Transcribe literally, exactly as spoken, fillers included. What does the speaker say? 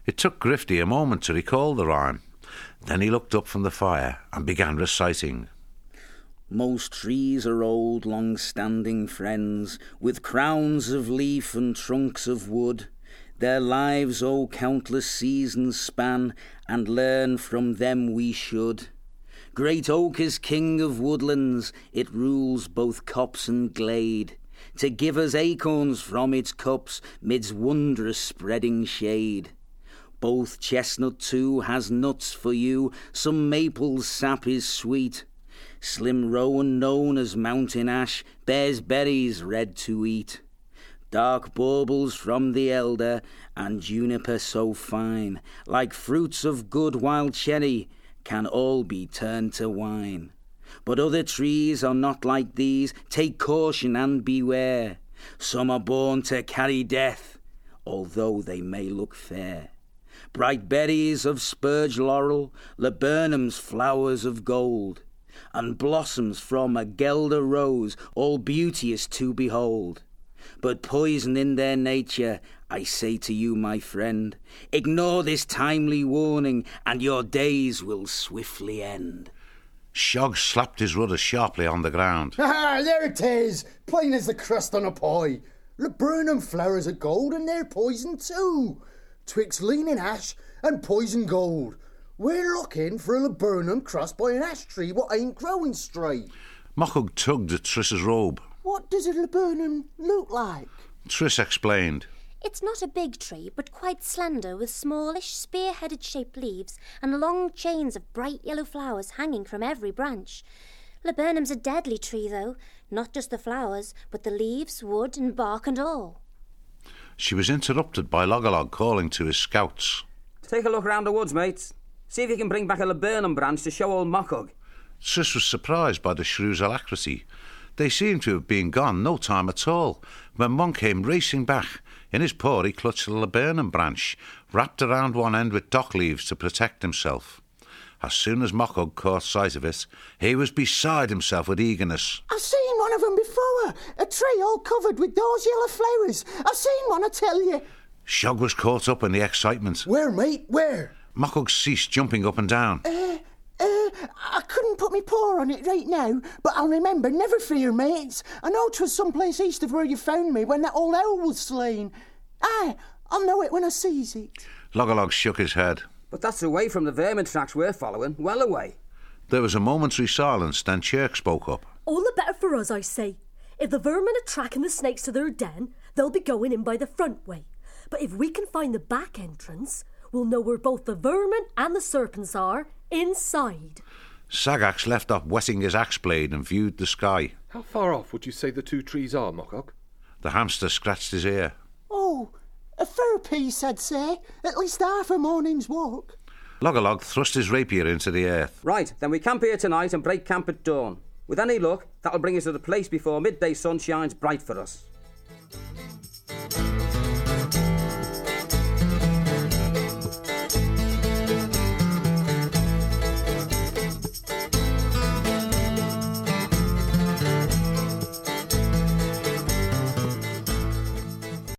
It took Grifty a moment to recall the rhyme. Then he looked up from the fire and began reciting. Most trees are old, long-standing friends, with crowns of leaf and trunks of wood. Their lives, oh, countless seasons span, and learn from them we should. Great oak is king of woodlands, it rules both copse and glade, to give us acorns from its cups, midst wondrous spreading shade. Both chestnut too has nuts for you, some maple's sap is sweet. Slim rowan, known as mountain ash, bears berries red to eat. Dark baubles from the elder, and juniper so fine, like fruits of good wild cherry, can all be turned to wine. But other trees are not like these, take caution and beware. Some are born to carry death, although they may look fair. Bright berries of spurge laurel, laburnum's flowers of gold, and blossoms from a gelder rose, all beauteous to behold. But poison in their nature, I say to you, my friend, ignore this timely warning, and your days will swiftly end. Shog slapped his rudder sharply on the ground. Ah, there it is, plain as the crust on a pie. Laburnum flowers are gold, and they're poison too. Twixt leaning ash and poison gold. We're looking for a laburnum crossed by an ash tree what ain't growing straight. Mochug tugged at Triss's robe. What does a laburnum look like? Triss explained. It's not a big tree, but quite slender, with smallish, spear-headed shaped leaves and long chains of bright yellow flowers hanging from every branch. Laburnum's a deadly tree, though, not just the flowers, but the leaves, wood and bark and all. She was interrupted by Loggerlog calling to his scouts. Take a look round the woods, mates. See if you can bring back a laburnum branch to show old Mochug. Triss was surprised by the shrew's alacrity. They seemed to have been gone no time at all, when Monk came racing back. In his paw he clutched a laburnum branch, wrapped around one end with dock leaves to protect himself. As soon as Mochug caught sight of it, he was beside himself with eagerness. I've seen one of them before, a tree all covered with those yellow flowers. I've seen one, I tell you. Shog was caught up in the excitement. Where, mate, where? Mochug ceased jumping up and down. Uh, uh, I couldn't put my paw on it right now, but I'll remember, never fear, mates. I know 'twas someplace east of where you found me when that old owl was slain. Aye, I'll know it when I sees it. Loggerlog shook his head. But that's away from the vermin tracks we're following, well away. There was a momentary silence, then Chirk spoke up. All the better for us, I say. If the vermin are tracking the snakes to their den, they'll be going in by the front way. But if we can find the back entrance, we'll know where both the vermin and the serpents are, inside. Sagax left off whetting his axe blade and viewed the sky. How far off would you say the two trees are, Mochug? The hamster scratched his ear. Oh, a fair piece, I'd say. At least half a morning's walk. Loggerlog thrust his rapier into the earth. Right, then we camp here tonight and break camp at dawn. With any luck, that'll bring us to the place before midday sun shines bright for us.